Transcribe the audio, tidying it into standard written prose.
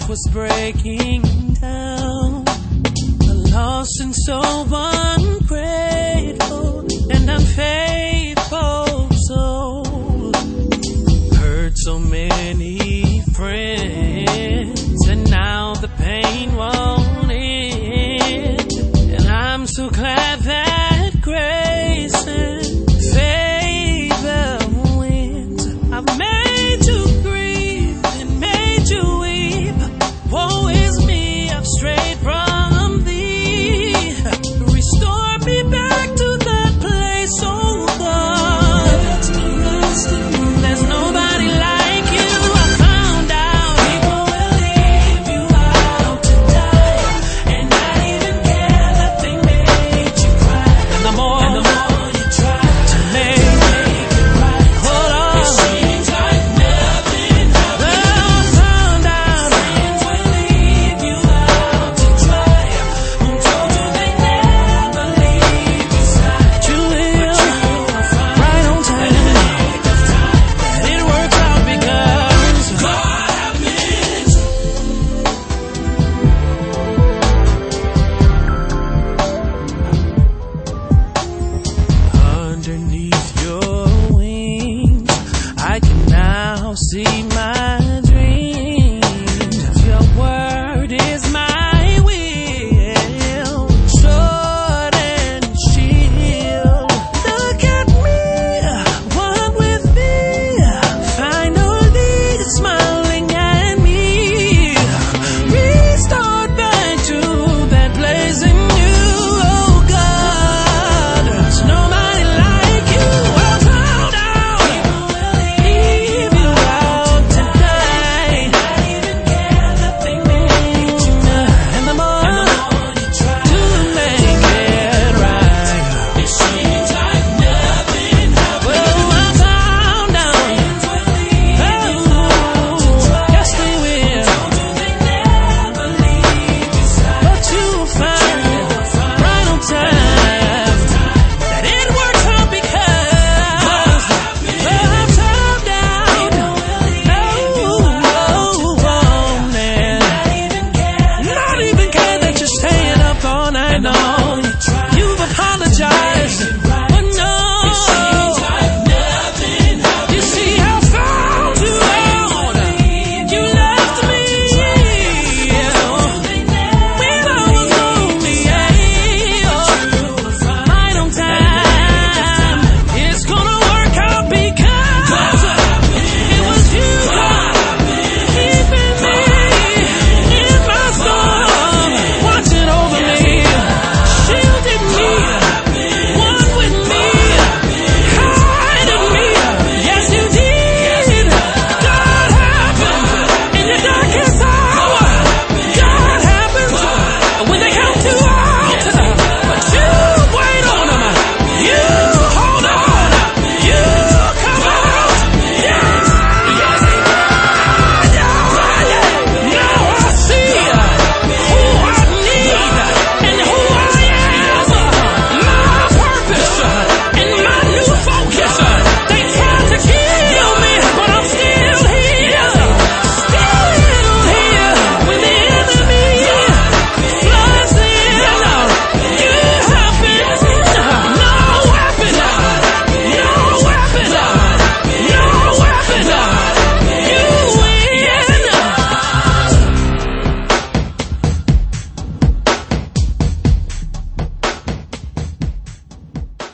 was breaking down. A lost and so ungrateful and unfaithful soul. Hurt so many friends, and now the pain won't end. And I'm so glad that grace and favor wins. I've made you grieve and made you weep. Woe is me, I've strayed from thee. Restore me back to that place, oh God. There's nobody like you. I found out people will leave you out to die, and not even care that they made you cry. And the more you try to make it right, hold on, it seems like nothing happened. I found out friends will leave you out to dry. Who told you they never leave your side? You will, right on time. It works out because God happens. Underneath your wings, I can now see my